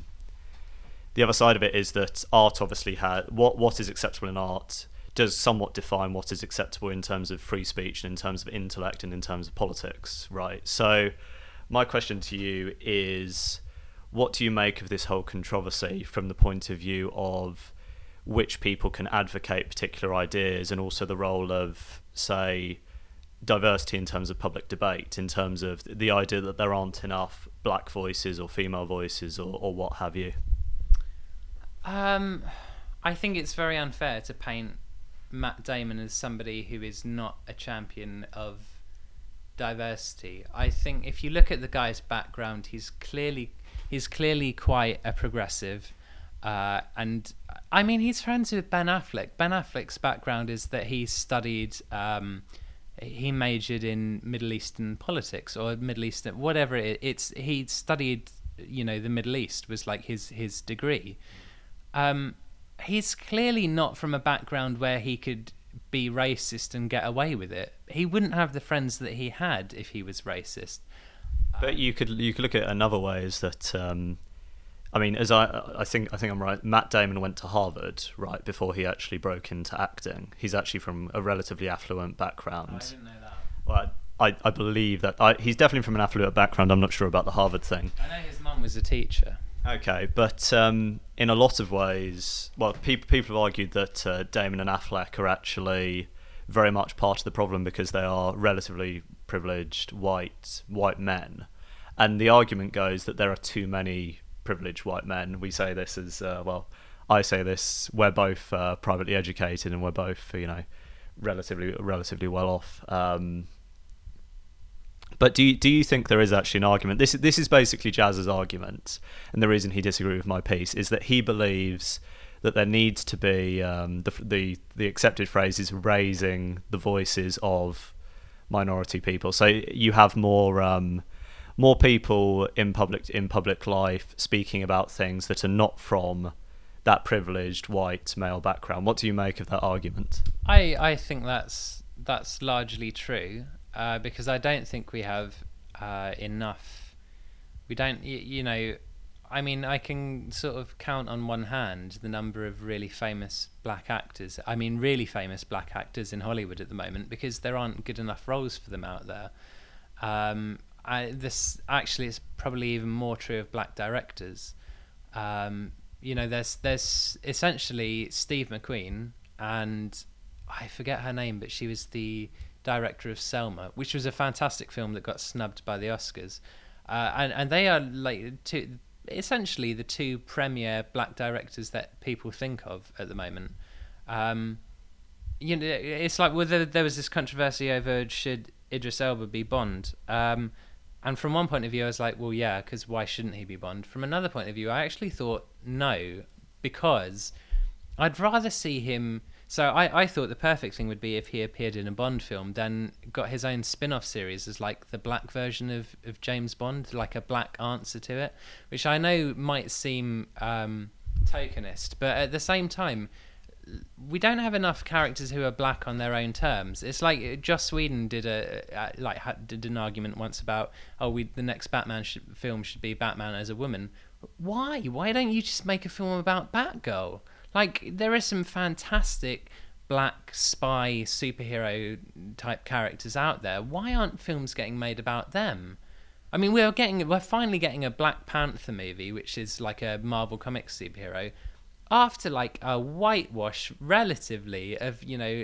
art obviously has what is acceptable in art does somewhat define what is acceptable in terms of free speech and in terms of intellect and in terms of politics, right? So my question to you is, what do you make of this whole controversy from the point of view of which people can advocate particular ideas, and also the role of, say, diversity in terms of public debate, in terms of the idea that there aren't enough black voices or female voices or what have you? I think it's very unfair to paint Matt Damon as somebody who is not a champion of diversity. I think if you look at the guy's background, he's clearly quite a progressive. And I mean, he's friends with Ben Affleck. Ben Affleck's background is that he studied, he majored in Middle Eastern politics or Middle Eastern, whatever it's. He studied, the Middle East was like his degree. He's clearly not from a background where he could be racist and get away with it. He wouldn't have the friends that he had if he was racist. But you could look at it another way, is that. I mean, as I think I'm right. Matt Damon went to Harvard right before he actually broke into acting. He's actually from a relatively affluent background. I didn't know that. Well, I believe that he's definitely from an affluent background. I'm not sure about the Harvard thing. I know his mum was a teacher. Okay, but in a lot of ways, well, people have argued that Damon and Affleck are actually very much part of the problem because they are relatively privileged white men, and the argument goes that there are too many privileged white men. We say this as I say this. We're both privately educated, and we're both relatively well off. But do you think there is actually an argument? This is basically Jazz's argument, and the reason he disagreed with my piece is that he believes that there needs to be the accepted phrase is raising the voices of minority people. So you have more people in public life speaking about things that are not from that privileged white male background. What do you make of that argument? I think that's largely true, because I don't think we have enough. We don't, I mean, I can sort of count on one hand the number of really famous black actors. I mean, really famous black actors in Hollywood at the moment, because there aren't good enough roles for them out there. This actually is probably even more true of black directors. There's essentially Steve McQueen, and I forget her name, but she was the director of Selma, which was a fantastic film that got snubbed by the Oscars. And they are like essentially the two premier black directors that people think of at the moment. It's like there was this controversy over should Idris Elba be Bond. And from one point of view, I was like, well, yeah, because why shouldn't he be Bond? From another point of view, I actually thought no, because I'd rather see him. So I thought the perfect thing would be if he appeared in a Bond film, then got his own spin-off series as like the black version of James Bond, like a black answer to it, which I know might seem tokenist, but at the same time, we don't have enough characters who are black on their own terms. It's like Joss Whedon did did an argument once about the next Batman film should be Batman as a woman. Why? Why don't you just make a film about Batgirl? Like, there are some fantastic black spy superhero type characters out there. Why aren't films getting made about them? I mean, we're finally getting a Black Panther movie, which is like a Marvel Comics superhero, after like a whitewash relatively of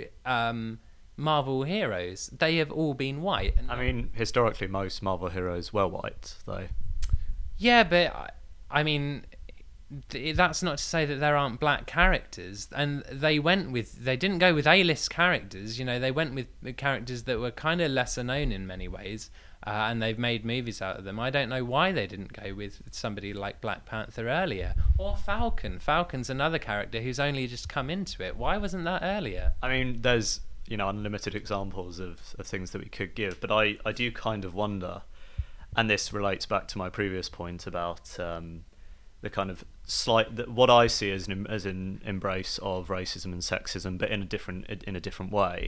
Marvel heroes. They have all been white. I mean, historically, most Marvel heroes were white, though. Yeah, but I mean, that's not to say that there aren't black characters. And they didn't go with A-list characters. They went with characters that were kind of lesser known in many ways. And they've made movies out of them. I don't know why they didn't go with somebody like Black Panther earlier. Or Falcon. Falcon's another character who's only just come into it. Why wasn't that earlier? I mean, there's unlimited examples of things that we could give, but I do kind of wonder, and this relates back to my previous point about the kind of what I see as an embrace of racism and sexism, but in a different way.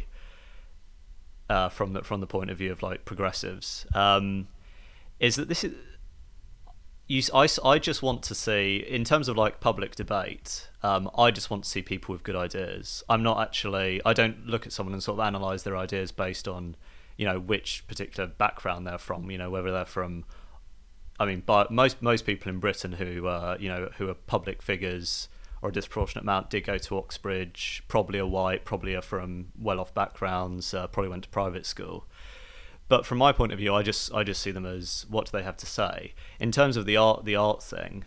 From the point of view of like progressives, is that this is I just want to see, in terms of like public debate, I just want to see people with good ideas. I don't look at someone and sort of analyse their ideas based on which particular background they're from, whether they're from, I mean, by most people in Britain who are public figures or a disproportionate amount did go to Oxbridge, probably are white, probably are from well-off backgrounds, probably went to private school. But from my point of view, I just see them as, what do they have to say? In terms of the art thing,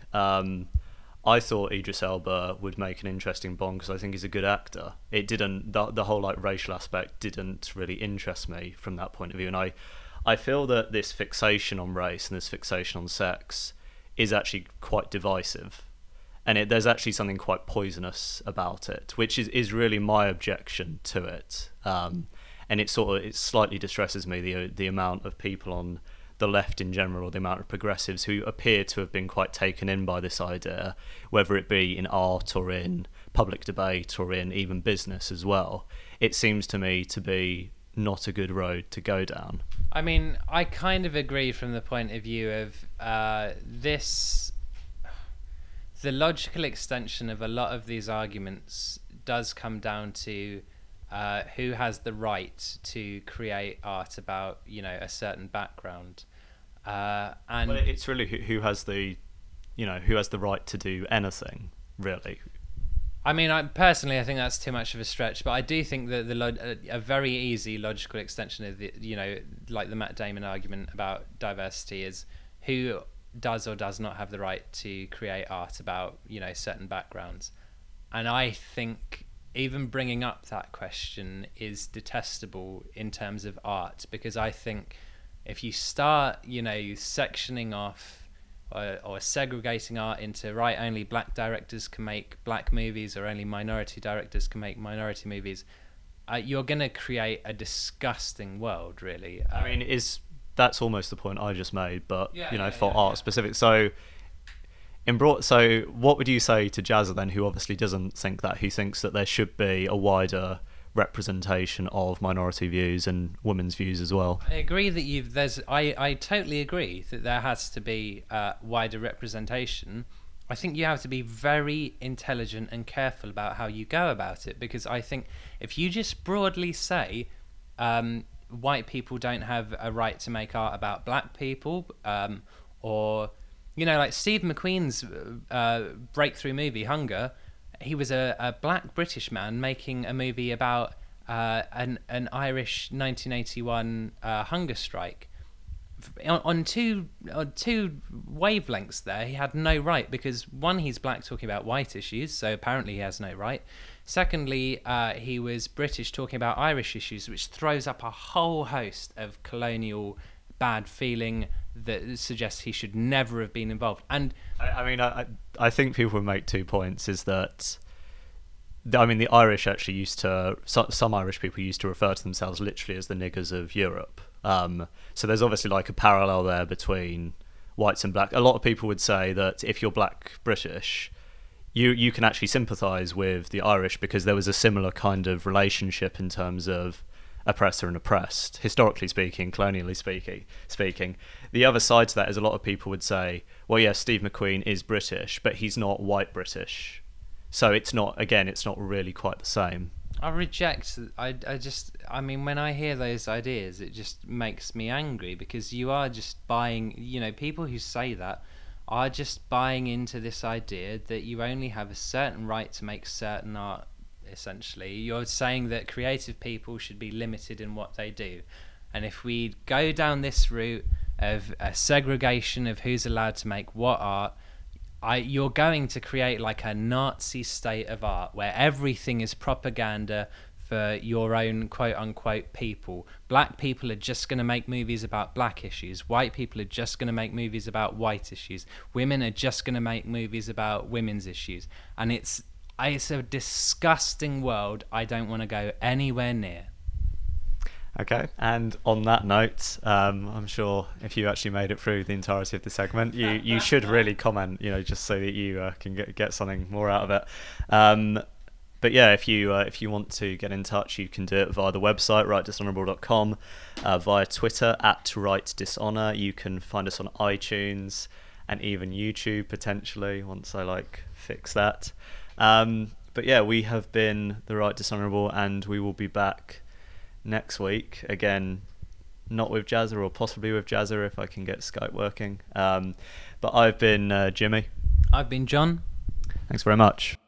I thought Idris Elba would make an interesting Bond because I think he's a good actor. It didn't, the whole like racial aspect didn't really interest me from that point of view, and I feel that this fixation on race and this fixation on sex is actually quite divisive. And there's actually something quite poisonous about it, which is really my objection to it. And it slightly distresses me, the amount of people on the left in general, or the amount of progressives who appear to have been quite taken in by this idea, whether it be in art or in public debate or in even business as well. It seems to me to be not a good road to go down. I mean, I kind of agree from the point of view of the logical extension of a lot of these arguments does come down to who has the right to create art about a certain background, and well, it's really who has the right to do anything, really. I mean, I think that's too much of a stretch, but I do think that a very easy logical extension of like the Matt Damon argument about diversity is who does or does not have the right to create art about certain backgrounds. And I think even bringing up that question is detestable in terms of art, because I think if you start sectioning off or segregating art into only black directors can make black movies, or only minority directors can make minority movies, you're going to create a disgusting world, really. I mean, that's almost the point I just made, but for art specific. So what would you say to Jazza then, who obviously doesn't think that, who thinks that there should be a wider representation of minority views and women's views as well. I agree that I totally agree that there has to be wider representation. I think you have to be very intelligent and careful about how you go about it, because I think if you just broadly say white people don't have a right to make art about black people, or like Steve McQueen's breakthrough movie Hunger, he was a black British man making a movie about an Irish 1981 hunger strike. On two wavelengths there, he had no right, because one, he's black talking about white issues, so apparently he has no right. Secondly, he was British talking about Irish issues, which throws up a whole host of colonial bad feeling that suggests he should never have been involved. And I think people would make 2 points. Is that the Irish actually used to, some Irish people used to refer to themselves literally as the niggers of Europe. So there's obviously like a parallel there between whites and black. A lot of people would say that if you're black British, you can actually sympathise with the Irish, because there was a similar kind of relationship in terms of oppressor and oppressed, historically speaking, colonially speaking. The other side to that is a lot of people would say, well, yes, Steve McQueen is British, but he's not white British. So it's not really quite the same. I reject. When I hear those ideas, it just makes me angry, because you are just buying. People who say that are just buying into this idea that you only have a certain right to make certain art. Essentially, you're saying that creative people should be limited in what they do, and if we go down this route of a segregation of who's allowed to make what art, you're going to create like a Nazi state of art where everything is propaganda for your own quote-unquote people. Black people are just going to make movies about black issues. White people are just going to make movies about white issues. Women are just going to make movies about women's issues. And it's a disgusting world I don't want to go anywhere near. Okay, and on that note, I'm sure if you actually made it through the entirety of the segment, you should really comment, just so that you can get something more out of it. But yeah, if you want to get in touch, you can do it via the website rightdishonourable.com, via Twitter @rightdishonour. You can find us on iTunes and even YouTube potentially once I fix that. But yeah, we have been the Right Dishonourable, and we will be back next week again, not with Jazza, or possibly with Jazza if I can get Skype working. But I've been Jimmy. I've been John. Thanks very much.